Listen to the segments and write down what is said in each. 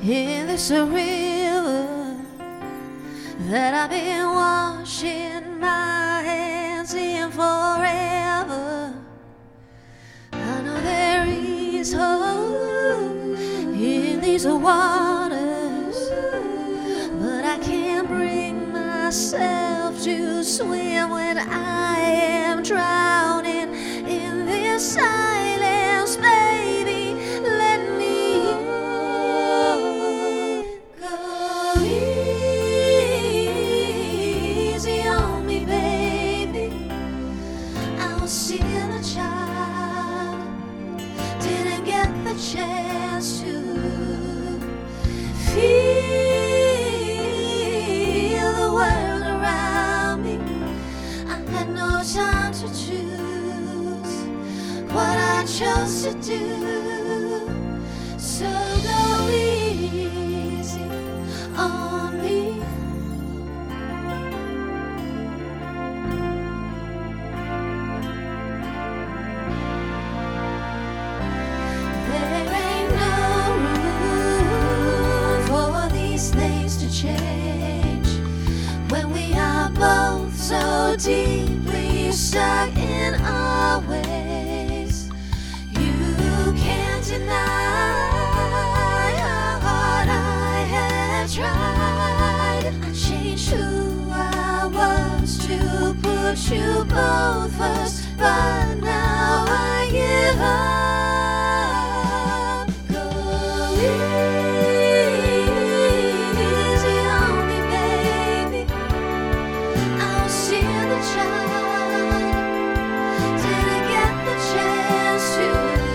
in this river that I've been washing my hands in forever. I know there is hope in these waters, but I can't bring myself to swim when I am drowning in this silence. Baby, let me in. Go easy on me, baby. I was still a child, didn't get the chance to feel the world around me. I had no time to choose what I chose to do. So go easy on me. There ain't no room for these things to change when we are both so deeply stuck in our ways. You can't deny how hard I have tried. I changed who I was to put you both first, but now I give up. Go easy on me, baby. I was still a child, didn't get the chance to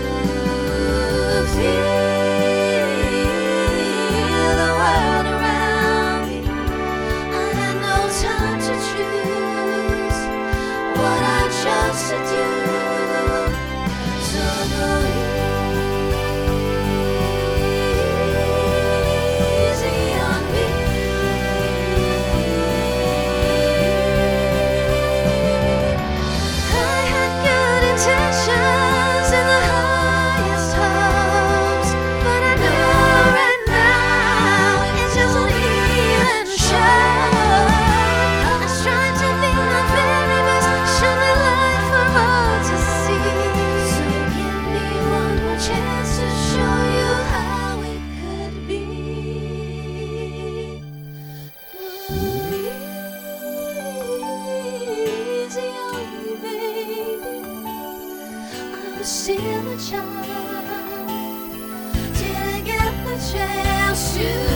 feel the world around me. I had no time to choose what I chose to do. So go easy on me. I had good intentions and the highest hopes, but I know right now it doesn't even show. I was trying to be my very best, shine my light for all to see. So give me one more chance to show you how it could be. Easy on me, baby. I was still a child, didn't get the chance to